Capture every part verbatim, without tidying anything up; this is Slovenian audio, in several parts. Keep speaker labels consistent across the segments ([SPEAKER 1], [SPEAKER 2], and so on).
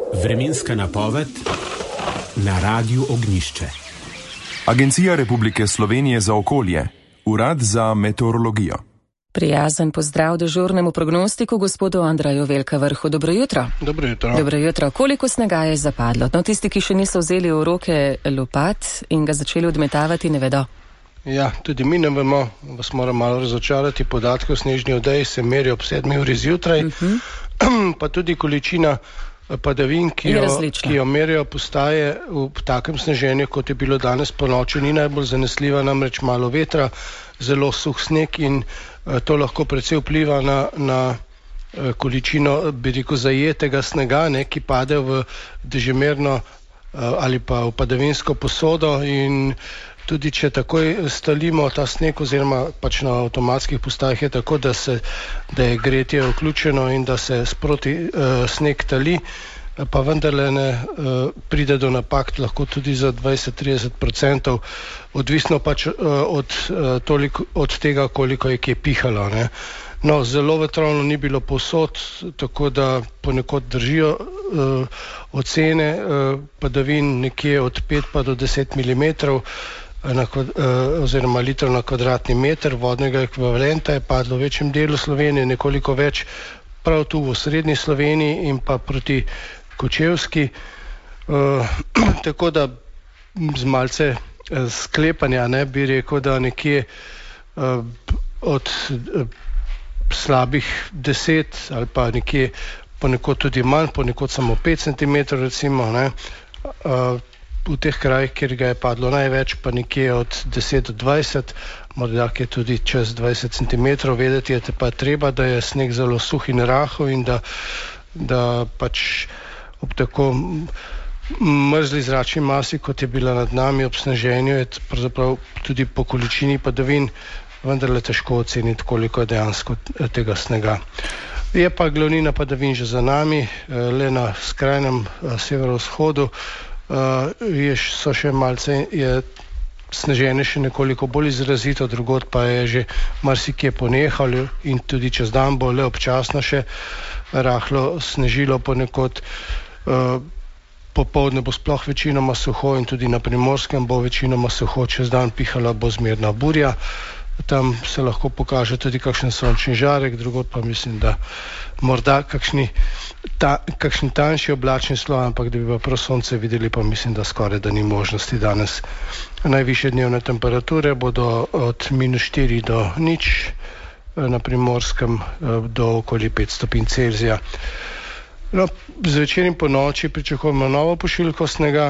[SPEAKER 1] Vremenska napoved na Radiu Ognjišče.
[SPEAKER 2] Agencija Republike Slovenije za okolje, Urad za meteorologijo.
[SPEAKER 3] Prijazen pozdrav dežurnemu prognostiku gospodu Andraju Velkavrhu. Dobro jutro.
[SPEAKER 4] Dobro jutro.
[SPEAKER 3] Dobro jutro. Koliko snega je zapadlo? No, tisti, ki še niso vzeli v roke lopat in ga začeli odmetavati, ne vedo.
[SPEAKER 4] Ja, tudi mi ne vemo, vas moram malo razočarati. Podatke o snežni odeji se merijo ob sedmi uri zjutraj, uh-huh. pa tudi količina padavin, ki jo, ki jo merijo postaje v takem sneženju, kot je bilo danes po noči, ni najbolj zanesljiva, namreč malo vetra, zelo suh sneg in uh, to lahko precej vpliva na, na uh, količino, bi rekel, zajetega snega, ne, ki pade v dežemerno uh, ali pa v padavinsko posodo in tudi če takoj stalimo ta sneg oziroma pač na avtomatskih postajah je tako, da, se, da je gretje vključeno in da se sproti uh, sneg tali, pa vendarle ne uh, pride do napak lahko tudi za dvajset do trideset procentov, odvisno pač uh, od, uh, toliko, od tega, koliko je kje pihalo. Ne. No, zelo vetrovno ni bilo povsod, tako da ponekod držijo uh, ocene uh, padavin nekje od pet pa do deset milimetrov, Na, oziroma litrov na kvadratni meter vodnega ekvivalenta je padlo v večjem delu Slovenije, nekoliko več prav tu v srednji Sloveniji in pa proti Kočevski. Uh, tako da z malce uh, sklepanja ne, bi rekel, da nekje uh, od uh, slabih deset ali pa nekje ponekod tudi manj, ponekod samo pet centimetrov recimo, ne, uh, v teh krajih, kjer ga je padlo največ, pa nekje od deset do dvajset, morda je tudi čez dvajset centimetrov, vedeti je pa treba, da je sneg zelo suh in rahel in da, da pač ob tako mrzli zračni masi, kot je bila nad nami ob sneženju, je pravzaprav tudi po količini padavin vendarle težko oceniti, koliko je dejansko tega snega. Je pa glavnina padavin že za nami, le na skrajnem severovzhodu Uh, je, so še malce, je sneženje še nekoliko bolj izrazito, drugod pa je že marsikje ponehalo in tudi čez dan bo le občasno še rahlo snežilo ponekod. Uh, popoldne bo sploh večinoma suho in tudi na Primorskem bo večinoma suho, čez dan pihala bo zmerna burja. Tam se lahko pokaže tudi kakšen sončni žarek, drugod pa mislim, da morda kakšni, ta, kakšni tanjši oblačni sloj, ampak da bi pa prav sonce videli, pa mislim, da skoraj da ni možnosti danes. Najvišje dnevne temperature bodo od minus štiri do nič, na Primorskem do okoli pet stopinj Celzija. No, zvečer in po noči pričakujemo novo pošiljko snega,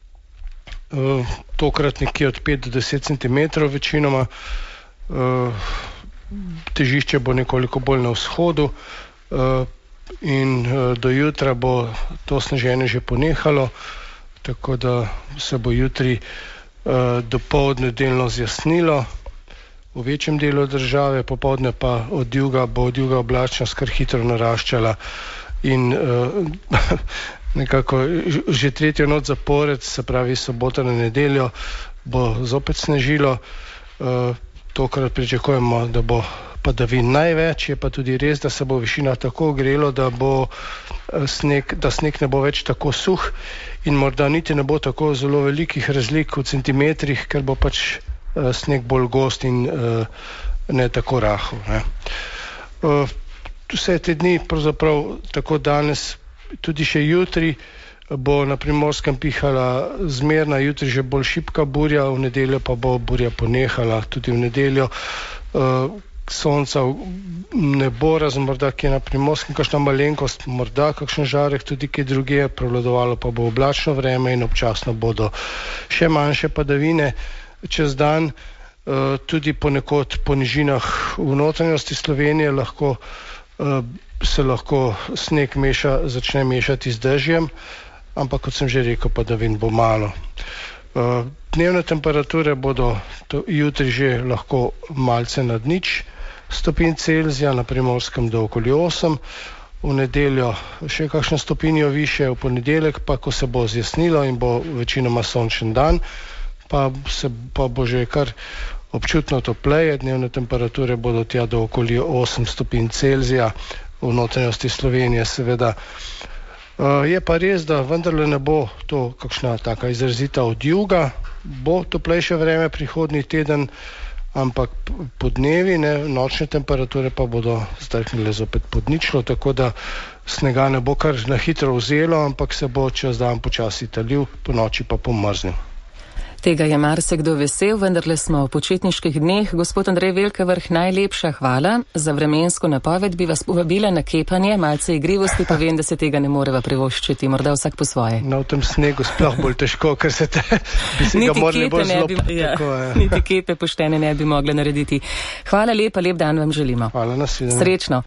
[SPEAKER 4] tokrat nekje od pet do deset centimetrov večinoma. Uh, težišče bo nekoliko bolj na vzhodu uh, in uh, do jutra bo to sneženje že ponehalo, tako da se bo jutri uh, dopoldne delno zjasnilo v večjem delu države, popoldne pa od juga bo od juga oblačnost kar hitro naraščala in uh, nekako že tretjo noč zapored, se pravi sobota na nedeljo, bo zopet snežilo. Uh, Tokrat pričakujemo, da bo padavin največ, je pa tudi res, da se bo višina tako ogrelo, da bo sneg, da sneg ne bo več tako suh in morda niti ne bo tako zelo velikih razlik v centimetrih, ker bo pač uh, sneg bolj gost in uh, ne tako rahel. Ne. Uh, vse te dni, pravzaprav tako danes, tudi še jutri, bo na Primorskem pihala zmerna, jutri že bolj šibka burja, v nedeljo pa bo burja ponehala, tudi v nedeljo. Uh, sonca ne bo, razen morda kje na Primorskem, kakšna malenkost, morda kakšen žarek, tudi kje druge, prevladovalo pa bo oblačno vreme in občasno bodo še manjše padavine čez dan. Uh, tudi ponekod po nižinah v notranjosti Slovenije lahko, uh, se lahko sneg meša, začne mešati z dežjem, ampak kot sem že rekel, padavin bo malo. Dnevne temperature bodo jutri že lahko malce nad nič stopinj Celzija, na Primorskem do okoli osem, v nedeljo še kakšno stopinjo više, v ponedeljek pa, ko se bo zjasnilo in bo večinoma sončen dan, pa, se, pa bo že kar občutno topleje, dnevne temperature bodo tja do okoli osem stopinj Celzija, v notranjosti Slovenije seveda. Uh, je pa res, da vendarle ne bo to kakšna taka izrazita odjuga, bo toplejše vreme prihodnji teden, ampak podnevi, ne, nočne temperature pa bodo zdrknile zopet pod ničlo, tako da snega ne bo kar na hitro vzelo, ampak se bo čez dan počasi talil, po noči pa pomrznil.
[SPEAKER 3] Tega je marsikdo vesel, vendarle smo v počitniških dneh. Gospod Andrej Velkavrh, najlepša hvala. Za vremensko napoved bi vas povabila na kepanje, malce igrivosti, pa vem, da se tega ne moreva privoščiti, morda vsak po svoje.
[SPEAKER 4] Na v tem snegu sploh bolj težko, ker se te bi se ga morali bolj zelo
[SPEAKER 3] bi, ja, tako, ja. Niti kepe poštene ne bi mogle narediti. Hvala lepa, lep dan vam želimo.
[SPEAKER 4] Hvala, nasvidenje.
[SPEAKER 3] Srečno.